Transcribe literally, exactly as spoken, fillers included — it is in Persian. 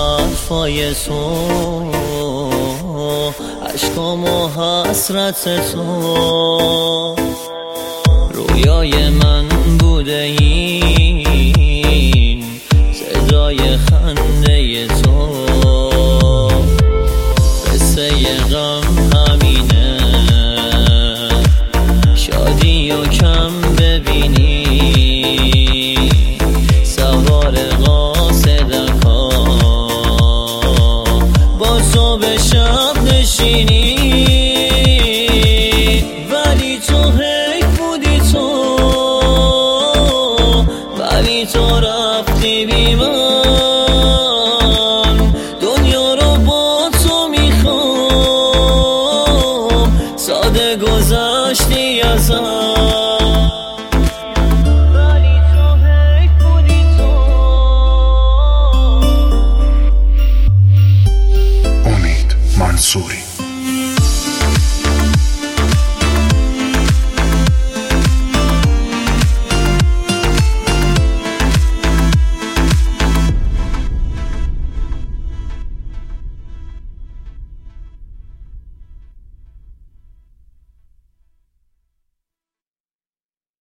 حرفای تو، عشقام و حسرت تو. رویای من بوده این صدای خنده تو، قصه غم همینه، شادی و کم ببینی، سوار قاصدکا با تو به شب نشینی. ولی تو حیف بودی تو، ولی تو رفتی بی من، دنیا رو با تو میخوام، ساده گذشتی ازم. ولی تو حیف بودی تو. امید منصوری.